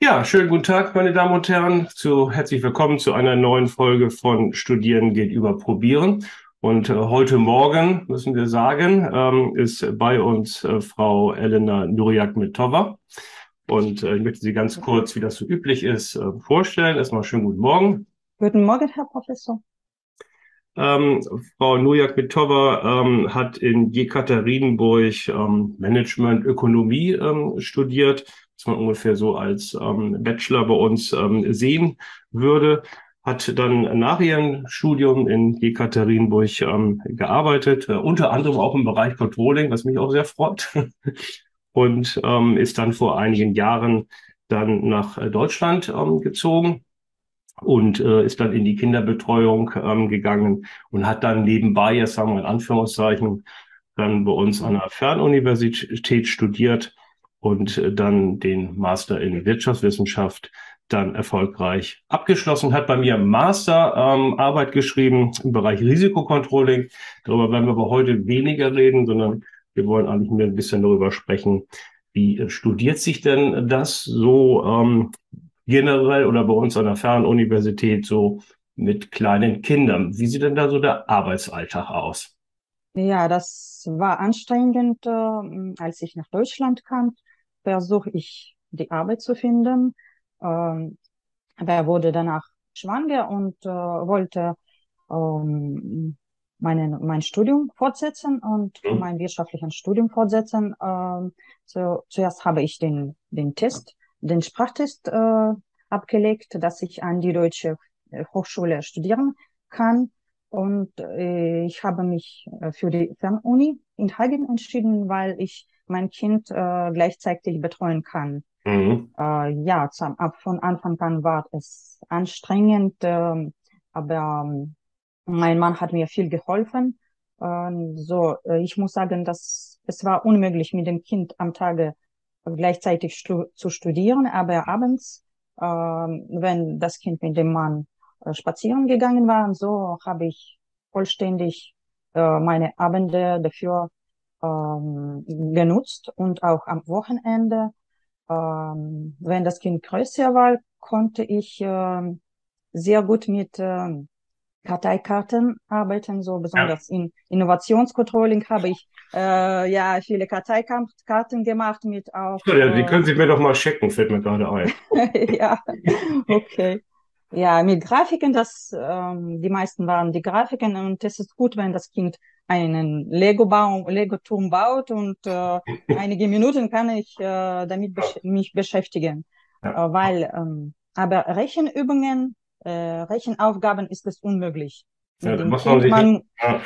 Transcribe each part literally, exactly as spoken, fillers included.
Ja, schönen guten Tag, meine Damen und Herren. Zu, herzlich willkommen zu einer neuen Folge von Studieren geht über Probieren. Und äh, heute Morgen, müssen wir sagen, ähm, ist bei uns äh, Frau Elena Nuriak-Mitova. Und äh, ich möchte Sie ganz kurz, wie das so üblich ist, äh, vorstellen. Erstmal schönen guten Morgen. Guten Morgen, Herr Professor. Ähm, Frau Nujak-Mitova ähm, hat in Jekaterinburg ähm, Management Ökonomie ähm, studiert, was man ungefähr so als ähm, Bachelor bei uns ähm, sehen würde. Hat dann nach ihrem Studium in Jekaterinburg ähm, gearbeitet, äh, unter anderem auch im Bereich Controlling, was mich auch sehr freut. Und ähm, ist dann vor einigen Jahren dann nach äh, Deutschland ähm, gezogen und äh, ist dann in die Kinderbetreuung ähm, gegangen und hat dann nebenbei, jetzt sagen wir in Anführungszeichen, dann bei uns an der Fernuniversität studiert und äh, dann den Master in Wirtschaftswissenschaft dann erfolgreich abgeschlossen, hat bei mir Masterarbeit ähm, Arbeit geschrieben im Bereich Risikocontrolling. Darüber werden wir aber heute weniger reden, sondern wir wollen eigentlich mehr ein bisschen darüber sprechen, wie äh, studiert sich denn das so ähm, generell oder bei uns an der Fernuniversität so mit kleinen Kindern. Wie sieht denn da so der Arbeitsalltag aus? Ja, das war anstrengend, äh, als ich nach Deutschland kam. Versuche ich, die Arbeit zu finden. Ähm, wer wurde danach schwanger und äh, wollte ähm, meinen, mein Studium fortsetzen und Hm? mein wirtschaftliches Studium fortsetzen. Ähm, so, zuerst habe ich den, den Test, den Sprachtest äh, abgelegt, dass ich an die Deutsche Hochschule studieren kann. Und äh, ich habe mich äh, für die Fernuni in Hagen entschieden, weil ich mein Kind äh, gleichzeitig betreuen kann. Mhm. Äh, ja, zum, ab von Anfang an war es anstrengend, ähm, aber ähm, mein Mann hat mir viel geholfen. Ähm, so, äh, ich muss sagen, dass es war unmöglich, mit dem Kind am Tage gleichzeitig stu zu studieren, aber abends, ähm, wenn das Kind mit dem Mann äh, spazieren gegangen war, so habe ich vollständig äh, meine Abende dafür ähm, genutzt und auch am Wochenende. Ähm, wenn das Kind größer war, konnte ich ähm, sehr gut mit ähm, Karteikarten arbeiten, so Ja. besonders in Innovationscontrolling habe ich äh, ja viele Karteikarten gemacht mit So, auch ja, die können Sie mir doch mal checken, fällt mir gerade ein. äh, ja, okay. Ja, mit Grafiken, das ähm, die meisten waren die Grafiken und es ist gut, wenn das Kind einen Lego-Baum, Lego-Turm baut und äh, einige Minuten kann ich äh, damit besch mich beschäftigen, äh, Ja. weil ähm, aber Rechenübungen, äh, Rechenaufgaben ist es unmöglich Ja, mit da dem muss man Kind. sich, Man ja,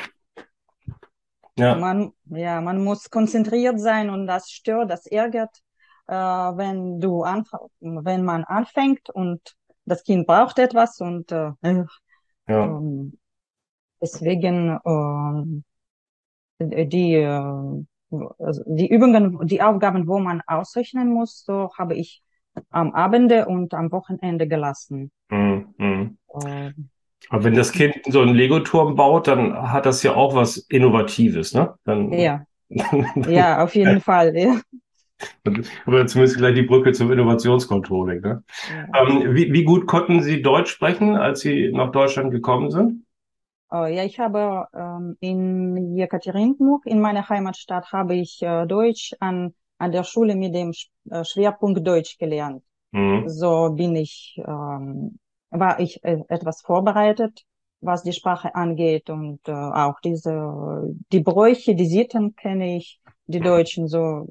ja, man, ja, man muss konzentriert sein und das stört, das ärgert, äh, wenn du anf wenn man anfängt und das Kind braucht etwas und äh, äh, ja. ähm, deswegen ähm, die äh, also die Übungen, die Aufgaben, wo man ausrechnen muss, so habe ich am Abende und am Wochenende gelassen. Mhm. Mhm. Äh, Aber wenn das Kind so einen Lego-Turm baut, dann hat das ja auch was Innovatives, ne? Dann, ja, dann, ja, auf jeden Fall. Ja. oder zumindest gleich die Brücke zum Innovationscontrolling, ne? Ja. Ähm, wie, wie gut konnten Sie Deutsch sprechen, als Sie nach Deutschland gekommen sind? Äh, ja, ich habe ähm, in Jekaterinburg, in meiner Heimatstadt, habe ich äh, Deutsch an, an der Schule mit dem Sch äh, Schwerpunkt Deutsch gelernt. Mhm. So bin ich, ähm, war ich äh, etwas vorbereitet, was die Sprache angeht und äh, auch diese, die Bräuche, die Sitten kenne ich, die Deutschen, so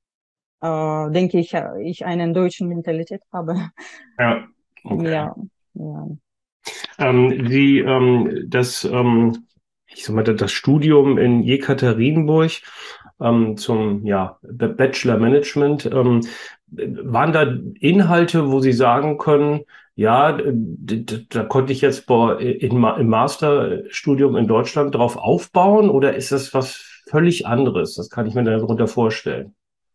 äh, denke ich, äh, ich einen deutschen Mentalität habe. Ja, okay. Ja, ja. Ähm, die, ähm, das, ähm, ich sag mal, das Studium in Jekaterinburg ähm, zum ja, B- Bachelor Management, ähm, waren da Inhalte, wo Sie sagen können, ja, d- d- da konnte ich jetzt bei, in, Ma- im Masterstudium in Deutschland drauf aufbauen oder ist das was völlig anderes? Das kann ich mir darunter vorstellen.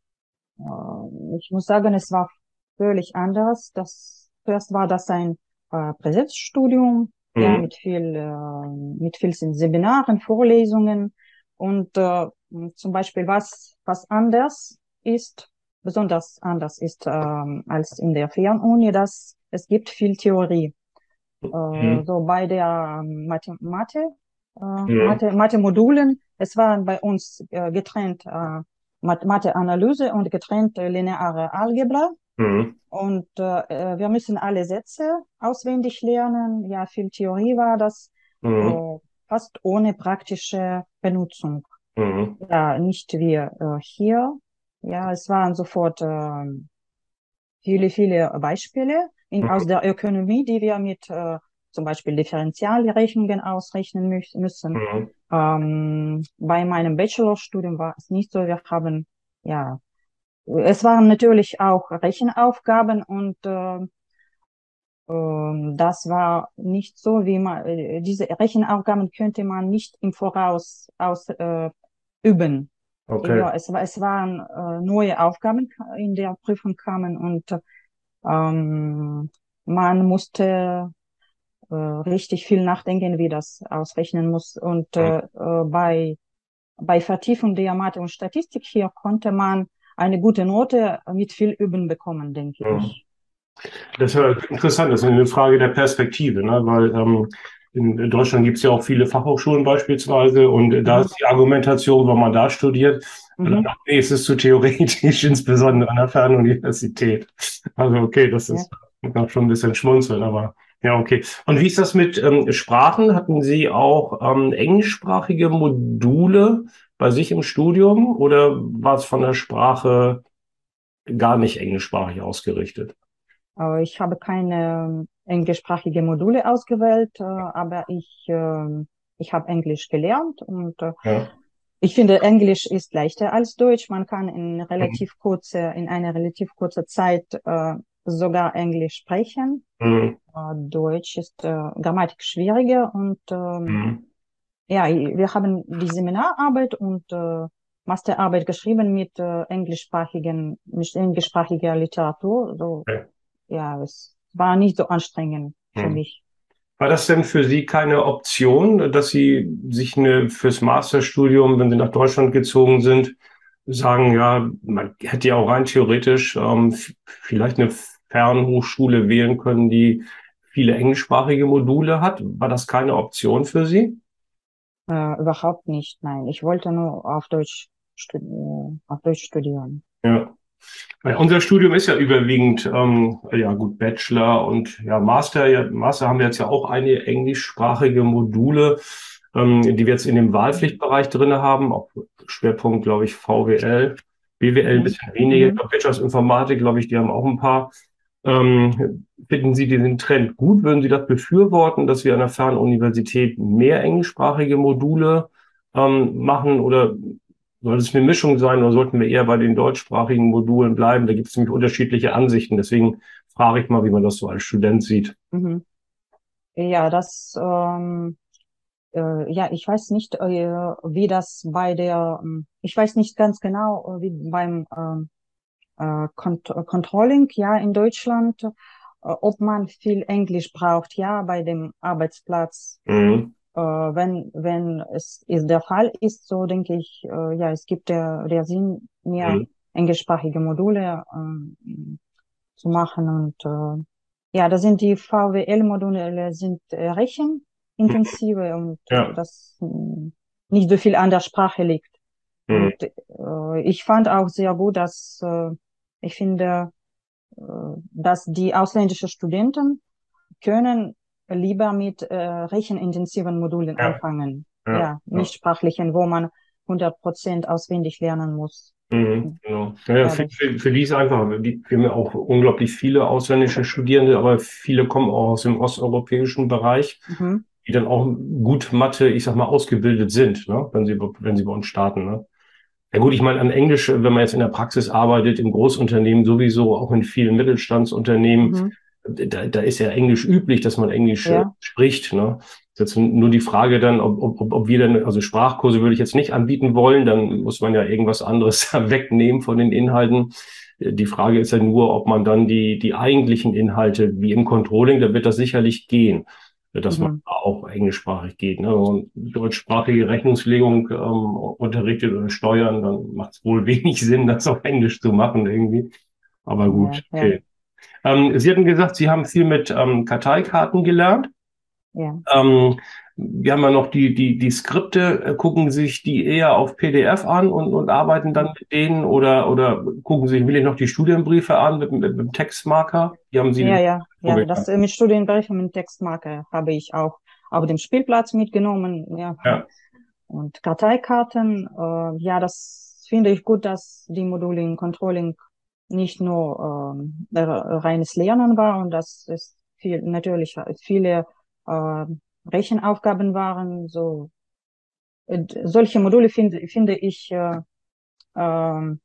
Äh, ich muss sagen, es war völlig anders. Das, zuerst war das ein äh, Präsenzstudium, ja, Mhm. mit viel, äh, mit vielen Seminaren, Vorlesungen und äh, zum Beispiel was, was anders ist. besonders anders ist ähm, als in der Fernuni, dass es gibt viel Theorie. Äh, Mhm. so bei der ähm, Mathe, Mathe, äh, Mhm. Mathe, Mathe-Modulen, es waren bei uns äh, getrennt äh, Mathe-Analyse und getrennt äh, lineare Algebra. Mhm. Und äh, wir müssen alle Sätze auswendig lernen. Ja, viel Theorie war das, Mhm. äh, fast ohne praktische Benutzung. Mhm. Ja, nicht wie äh, hier. Ja, es waren sofort äh, viele, viele Beispiele in, aus der Ökonomie, die wir mit äh, zum Beispiel Differentialrechnungen ausrechnen mü müssen. Mhm. Ähm, bei meinem Bachelorstudium war es nicht so. Wir haben, ja, es waren natürlich auch Rechenaufgaben und äh, ähm, das war nicht so, wie man, äh, diese Rechenaufgaben könnte man nicht im Voraus aus, äh, üben. Okay. Ja, es, war- es waren äh, neue Aufgaben in der Prüfung kamen und ähm, man musste äh, richtig viel nachdenken, wie das ausrechnen muss. Und Mhm. äh, äh, bei, bei Vertiefung der Mathe und Statistik hier konnte man eine gute Note mit viel Üben bekommen, denke Mhm. ich. Das ist ja interessant, das ist eine Frage der Perspektive, ne? Weil ähm, in Deutschland gibt es ja auch viele Fachhochschulen beispielsweise und da Mhm. ist die Argumentation, wenn man da studiert, dann, Mhm. nee, es ist zu theoretisch, insbesondere an der Fernuniversität. Also okay, das Ja. ist auch schon ein bisschen schmunzeln, aber ja, okay. Und wie ist das mit ähm, Sprachen? Hatten Sie auch ähm, englischsprachige Module bei sich im Studium oder war es von der Sprache gar nicht englischsprachig ausgerichtet? Äh, Ich habe keine äh, englischsprachige Module ausgewählt, äh, aber ich, äh, ich habe Englisch gelernt und äh, Ja. ich finde, Englisch ist leichter als Deutsch. Man kann in relativ kurze, in einer relativ kurzer Zeit äh, sogar Englisch sprechen. Mhm. Äh, Deutsch ist äh, Grammatik schwieriger und ähm, Mhm. ja, wir haben die Seminararbeit und äh, Masterarbeit geschrieben mit äh, englischsprachigen, mit englischsprachiger Literatur. So, Okay. ja, es war nicht so anstrengend für Mhm. mich. War das denn für Sie keine Option, dass Sie sich eine, fürs Masterstudium, wenn Sie nach Deutschland gezogen sind, sagen, ja, man hätte ja auch rein theoretisch ähm, f- vielleicht eine Fernhochschule wählen können, die viele englischsprachige Module hat? War das keine Option für Sie? Äh, überhaupt nicht, nein. Ich wollte nur auf Deutsch, studi- auf Deutsch studieren. Ja. Weil unser Studium ist ja überwiegend, ähm, ja gut, Bachelor und ja Master. Ja, Master haben wir jetzt ja auch einige englischsprachige Module, ähm, die wir jetzt in dem Wahlpflichtbereich drinne haben. Auch Schwerpunkt, glaube ich, V W L, B W L ein Mhm. bisschen weniger. Ich Mhm. glaube, Wirtschaftsinformatik, glaube ich, die haben auch ein paar. Ähm, finden Sie diesen Trend gut? Würden Sie das befürworten, dass wir an der Fernuniversität mehr englischsprachige Module ähm, machen? Oder soll es eine Mischung sein oder sollten wir eher bei den deutschsprachigen Modulen bleiben? Da gibt es nämlich unterschiedliche Ansichten. Deswegen frage ich mal, wie man das so als Student sieht. Mhm. Ja, das, ähm, äh, ja, ich weiß nicht, äh, wie das bei der, ähm, ich weiß nicht ganz genau, äh, wie beim ähm, äh, Cont Controlling, ja, in Deutschland, äh, ob man viel Englisch braucht, ja, bei dem Arbeitsplatz. Mhm. Äh, wenn, wenn es ist der Fall ist, so denke ich, äh, ja, es gibt der, der Sinn, mehr Mhm. englischsprachige Module ähm, zu machen und äh, ja, da sind die V W L-Module sind äh, rechenintensive und äh, Ja. das mh, nicht so viel an der Sprache liegt. Mhm. Und äh, ich fand auch sehr gut, dass äh, ich finde, äh, dass die ausländischen Studenten können lieber mit äh, rechenintensiven Modulen Ja. anfangen. Ja. Ja, Ja. nicht sprachlichen, wo man hundert Prozent auswendig lernen muss. Mhm. Genau. Ja, ja, Ja, für, das. für, für die ist einfach, die, wir haben ja auch unglaublich viele ausländische Studierende, aber viele kommen auch aus dem osteuropäischen Bereich, Mhm. die dann auch gut Mathe, ich sag mal, ausgebildet sind, ne? Wenn sie, wenn sie bei uns starten, ne? Ja gut, ich meine, an Englisch, wenn man jetzt in der Praxis arbeitet, in Großunternehmen sowieso, auch in vielen Mittelstandsunternehmen, Mhm. da, da ist ja Englisch üblich, dass man Englisch äh, Ja. spricht. Ne? Das ist jetzt nur die Frage dann, ob, ob, ob ob wir dann, also Sprachkurse würde ich jetzt nicht anbieten wollen, dann muss man ja irgendwas anderes wegnehmen von den Inhalten. Äh, Die Frage ist ja nur, ob man dann die, die eigentlichen Inhalte, wie im Controlling, da wird das sicherlich gehen. dass man Mhm. auch englischsprachig geht. Ne? Wenn man deutschsprachige Rechnungslegung ähm, unterrichtet oder Steuern, dann macht es wohl wenig Sinn, das auf Englisch zu machen irgendwie. Aber Ja, gut, ja, okay. Ähm, Sie hatten gesagt, Sie haben viel mit ähm, Karteikarten gelernt. ja. Ähm, wir haben ja noch die, die, die Skripte, äh, gucken sich die eher auf P D F an und, und arbeiten dann mit denen oder, oder gucken sich wirklich noch die Studienbriefe an mit, mit, mit dem Textmarker? Die haben Sie Ja, ja, ja, das vorgegangen. äh, mit Studienbriefen mit Textmarke habe ich auch auf dem Spielplatz mitgenommen, ja. Ja, Und Karteikarten, äh, ja, das finde ich gut, dass die Module in Controlling nicht nur ähm, äh, reines Lernen war und dass es viel, natürlich viele äh, Rechenaufgaben waren. So, äh, solche Module finde, finde ich äh, ähm,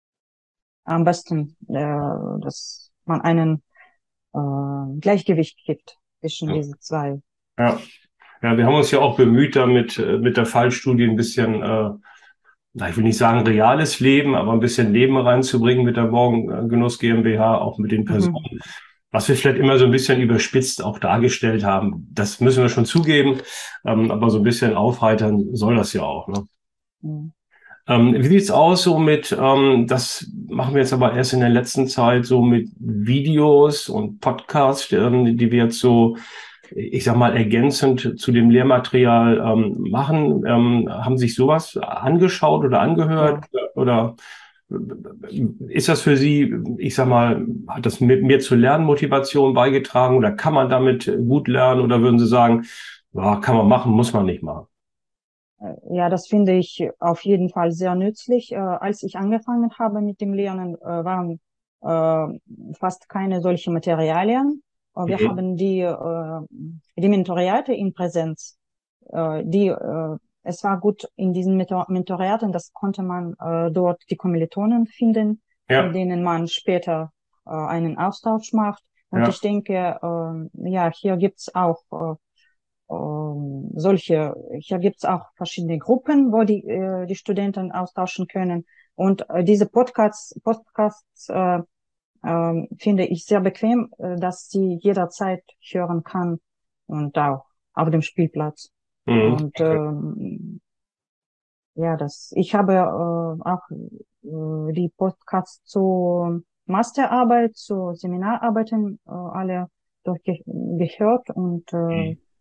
am besten, äh, dass man einen äh, Gleichgewicht gibt zwischen ja, diese zwei. ja. Ja, wir haben uns ja auch bemüht, damit äh, mit der Fallstudie ein bisschen, äh, na, ich will nicht sagen reales Leben, aber ein bisschen Leben reinzubringen mit der Morgengenuss GmbH, auch mit den Mhm. Personen. Was wir vielleicht immer so ein bisschen überspitzt auch dargestellt haben, das müssen wir schon zugeben, ähm, aber so ein bisschen aufheitern soll das ja auch, ne? Mhm. Ähm, wie sieht's aus so mit, ähm, das machen wir jetzt aber erst in der letzten Zeit so mit Videos und Podcasts, ähm, die wir jetzt so, ich sag mal, ergänzend zu dem Lehrmaterial ähm, machen. Ähm, haben sich sowas angeschaut oder angehört Ja. oder ist das für Sie, ich sag mal, hat das mit mir zur Lernmotivation beigetragen oder kann man damit gut lernen oder würden Sie sagen, ja, kann man machen, muss man nicht machen? Ja, das finde ich auf jeden Fall sehr nützlich. Äh, als ich angefangen habe mit dem Lernen, äh, waren äh, fast keine solche Materialien. Äh, wir Mhm. haben die, äh, die Mentoriate in Präsenz. Äh, die, äh, es war gut in diesen Mentor Mentoriaten, das konnte man äh, dort die Kommilitonen finden, mit Ja, denen man später äh, einen Austausch macht. Und ja. ich denke, äh, ja, hier gibt's auch äh, ähm, solche, hier gibt's auch verschiedene Gruppen, wo die, äh, die Studenten austauschen können. Und äh, diese Podcasts, Podcasts äh, äh, finde ich sehr bequem, äh, dass sie jederzeit hören kann und auch auf dem Spielplatz. Mhm. Und Okay. ähm, ja, das, ich habe äh, auch äh, die Podcasts zu Masterarbeit, zu Seminararbeiten äh, alle durchgehört und äh, Mhm.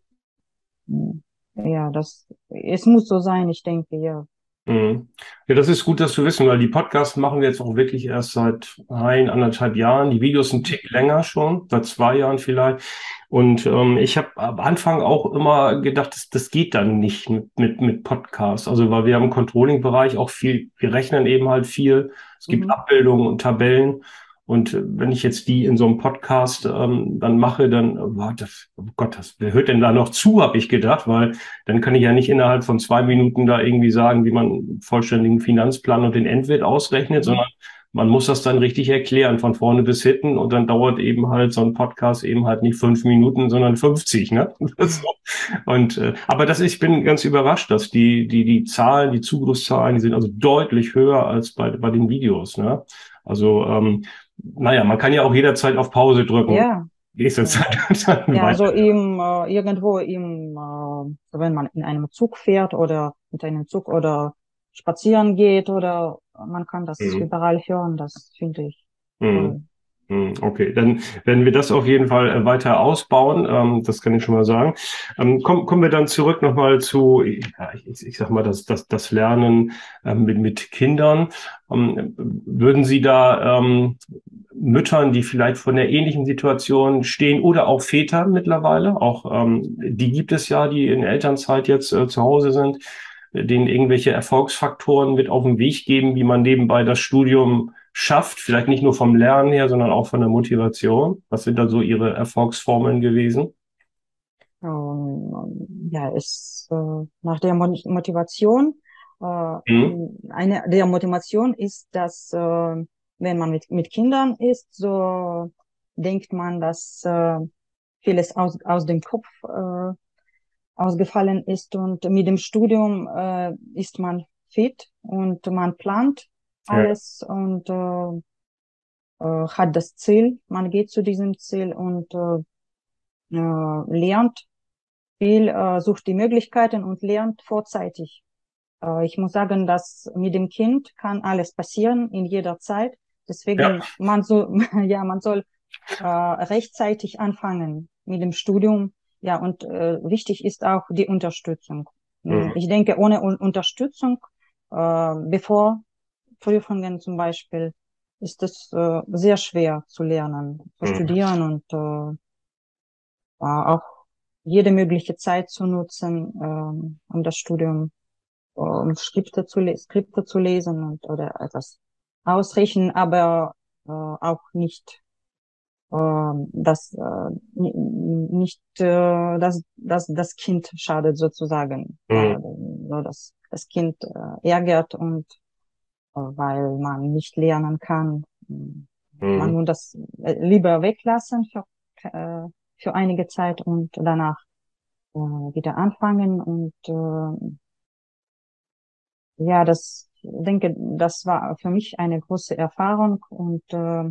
ja, das, es muss so sein, ich denke, ja. Mhm. Ja, das ist gut, das zu wissen, weil die Podcasts machen wir jetzt auch wirklich erst seit ein, anderthalb Jahren. Die Videos ein Tick länger schon, seit zwei Jahren vielleicht. Und ähm, ich habe am Anfang auch immer gedacht, das, das geht dann nicht mit, mit, mit Podcasts. Also weil wir haben im Controlling-Bereich auch viel, wir rechnen eben halt viel. Es gibt Mhm. Abbildungen und Tabellen. Und äh, wenn ich jetzt die in so einem Podcast ähm, dann mache, dann, äh, war das, oh Gott, das, wer hört denn da noch zu, habe ich gedacht, weil dann kann ich ja nicht innerhalb von zwei Minuten da irgendwie sagen, wie man einen vollständigen Finanzplan und den Endwert ausrechnet, Mhm. sondern man muss das dann richtig erklären, von vorne bis hinten. Und dann dauert eben halt so ein Podcast eben halt nicht fünf Minuten, sondern fünfzig, ne? Das so. Und, äh, aber das, ich bin ganz überrascht, dass die, die, die Zahlen, die Zugriffszahlen, die sind also deutlich höher als bei, bei den Videos, ne? Also, ähm, naja, man kann ja auch jederzeit auf Pause drücken. Ja, Nächste ja. Zeit dann Ja, weiter. also im, äh, irgendwo im, äh, wenn man in einem Zug fährt oder mit einem Zug oder spazieren geht oder man kann das Mhm. überall hören, das finde ich Mhm. toll. Hm, okay, dann werden wir das auf jeden Fall äh, weiter ausbauen. Ähm, das kann ich schon mal sagen. Ähm, komm, kommen wir dann zurück nochmal zu, ja, ich, ich sag mal, das, das, das Lernen ähm, mit, mit Kindern. Ähm, würden Sie da ähm, Müttern, die vielleicht vor einer ähnlichen Situation stehen oder auch Vätern mittlerweile, auch ähm, die gibt es ja, die in Elternzeit jetzt äh, zu Hause sind, denen irgendwelche Erfolgsfaktoren mit auf den Weg geben, wie man nebenbei das Studium schafft, vielleicht nicht nur vom Lernen her, sondern auch von der Motivation? Was sind da so Ihre Erfolgsformeln gewesen? Ähm, ja, ist äh, nach der Mo Motivation, äh, Mhm. eine der Motivation ist, dass äh, wenn man mit, mit Kindern ist, so denkt man, dass äh, vieles aus, aus dem Kopf äh, ausgefallen ist und mit dem Studium äh, ist man fit und man plant Ja, alles und äh, äh, hat das Ziel, man geht zu diesem Ziel und äh, äh, lernt. viel, äh, sucht die Möglichkeiten und lernt vorzeitig. Äh, ich muss sagen, dass mit dem Kind kann alles passieren in jeder Zeit. Ja. Deswegen man so, ja, man soll äh, rechtzeitig anfangen mit dem Studium. Ja, und äh, wichtig ist auch die Unterstützung. Hm, Mhm. Ich denke, ohne Un Unterstützung, äh, bevor Prüfungen zum Beispiel, ist es äh, sehr schwer zu lernen, zu Mhm. studieren und äh, auch jede mögliche Zeit zu nutzen, ähm, um das Studium, äh, um Skripte zu, le Skripte zu lesen und oder etwas ausrichten, aber äh, auch nicht ähm, dass äh, ni- nicht äh, dass, dass das Kind schadet sozusagen, ja, Mhm. so dass das Kind äh, ärgert und äh, weil man nicht lernen kann. Man Mhm. muss das äh, lieber weglassen für, äh, für einige Zeit und danach äh, wieder anfangen. Und äh, ja, das ich denke, das war für mich eine große Erfahrung. Und äh,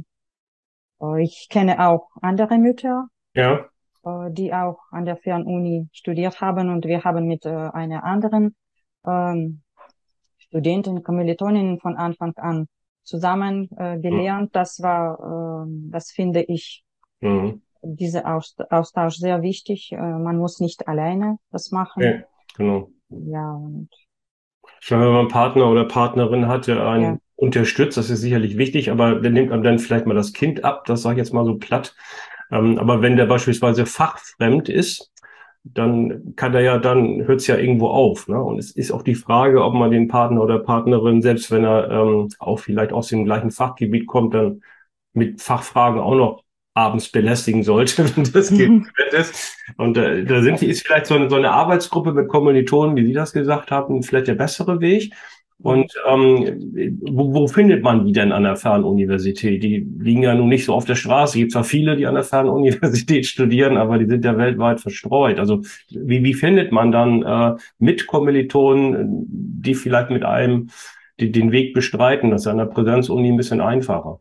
ich kenne auch andere Mütter, Ja. äh, die auch an der Fernuni studiert haben. Und wir haben mit äh, einer anderen ähm, Studentin, Kommilitonin von Anfang an zusammen äh, Mhm. gelernt. Das war, äh, das finde ich, Mhm. dieser Aust Austausch sehr wichtig. Äh, man muss nicht alleine das machen. Ja, genau. Ja, und Ich meine, wenn man einen Partner oder Partnerin hat, der ja. einen unterstützt, das ist sicherlich wichtig, aber der nimmt einem dann vielleicht mal das Kind ab, das sage ich jetzt mal so platt. Ähm, aber wenn der beispielsweise fachfremd ist, dann kann er ja, dann hört es ja irgendwo auf. Ne? Und es ist auch die Frage, ob man den Partner oder Partnerin, selbst wenn er ähm, auch vielleicht aus dem gleichen Fachgebiet kommt, dann mit Fachfragen auch noch abends belästigen sollte, wenn das Kind im Bett ist. Und äh, da sind, ist vielleicht so eine, so eine Arbeitsgruppe mit Kommilitonen, wie Sie das gesagt haben, vielleicht der bessere Weg. Ja. Und ähm, wo, wo findet man die denn an der Fernuniversität? Die liegen ja nun nicht so auf der Straße. Es gibt zwar viele, die an der Fernuniversität studieren, aber die sind ja weltweit verstreut. Also wie, wie findet man dann äh, mit Kommilitonen, die vielleicht mit einem die, den Weg bestreiten? Das ist an der Präsenzuni ein bisschen einfacher.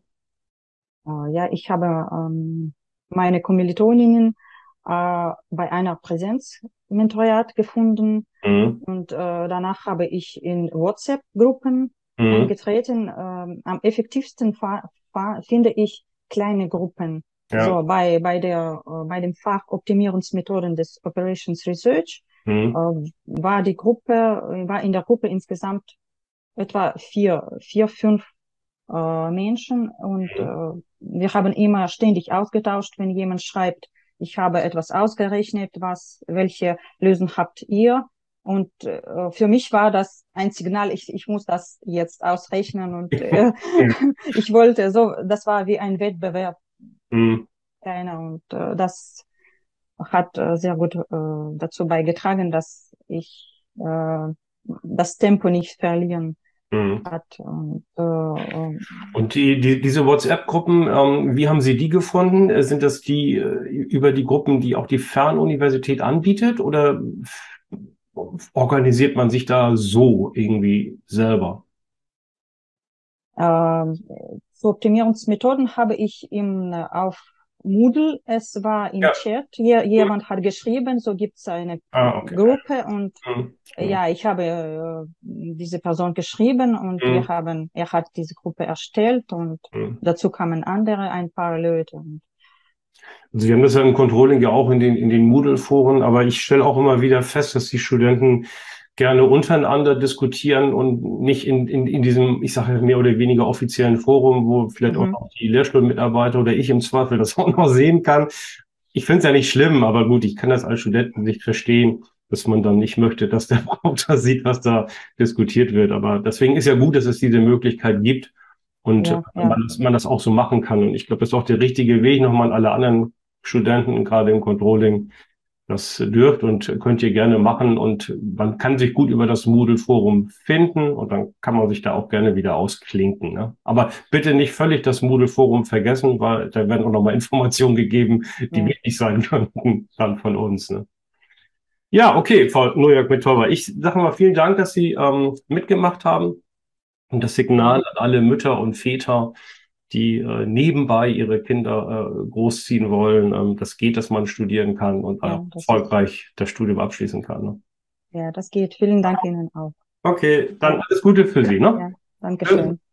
Äh, ja, ich habe ähm, meine Kommilitoninnen äh, bei einer Präsenzmentorat gefunden Mhm. und äh, danach habe ich in WhatsApp-Gruppen Mhm. eingetreten. Ähm, am effektivsten fa fa finde ich kleine Gruppen. Ja. So bei bei der äh, bei dem Fach Optimierungsmethoden des Operations Research äh, Mhm. war die Gruppe war in der Gruppe insgesamt etwa vier vier fünf äh, Menschen und Mhm. äh, wir haben immer ständig ausgetauscht, wenn jemand schreibt, ich habe etwas ausgerechnet, was, welche Lösung habt ihr? Und äh, für mich war das ein Signal, ich, ich muss das jetzt ausrechnen und äh, ich wollte so, das war wie ein Wettbewerb, Mhm. keiner und äh, das hat äh, sehr gut äh, dazu beigetragen, dass ich äh, das Tempo nicht verlieren Mhm. hat und äh, Und die, die, diese WhatsApp-Gruppen, ähm, wie haben Sie die gefunden? Äh, Sind das die äh, über die Gruppen, die auch die Fernuniversität anbietet, oder organisiert man sich da so irgendwie selber? Ähm, zu Optimierungsmethoden habe ich im, äh, auf Moodle, es war im Ja. Chat, je, Mhm. jemand hat geschrieben, so gibt es eine Ah, okay. Gruppe und Mhm. äh, Genau. ja, ich habe äh, diese Person geschrieben und wir Mhm. haben, er hat diese Gruppe erstellt und Mhm. dazu kamen andere, ein paar Leute. Und, Also wir haben das ja im Controlling ja auch in den, in den Moodle-Foren, aber ich stelle auch immer wieder fest, dass die Studenten gerne untereinander diskutieren und nicht in, in, in diesem, ich sage mehr oder weniger offiziellen Forum, wo vielleicht auch mhm, noch die Lehrstuhlmitarbeiter oder ich im Zweifel das auch noch sehen kann. Ich finde es ja nicht schlimm, aber gut, ich kann das als Studenten nicht verstehen, dass man dann nicht möchte, dass der Browser sieht, was da diskutiert wird. Aber deswegen ist ja gut, dass es diese Möglichkeit gibt und äh, ja, ja, man, das- man das auch so machen kann. Und ich glaube, das ist auch der richtige Weg, nochmal an alle anderen Studenten, gerade im Controlling, das dürft und könnt ihr gerne machen. Und man kann sich gut über das Moodle-Forum finden und dann kann man sich da auch gerne wieder ausklinken. Ne? Aber bitte nicht völlig das Moodle-Forum vergessen, weil da werden auch nochmal Informationen gegeben, die ja, wichtig sein könnten dann von uns. Ne? Ja, okay, Frau Nojak-Mittorber. Ich sage mal vielen Dank, dass Sie ähm, mitgemacht haben. Und das Signal ja, an alle Mütter und Väter: die äh, nebenbei ihre Kinder äh, großziehen wollen. Ähm, das geht, dass man studieren kann und äh, Ja, das ist, erfolgreich das Studium abschließen kann. Ne? ja, das geht. Vielen Dank Ihnen auch. Okay, dann Ja, alles Gute für Sie, ne? ja, danke Tschüss. schön.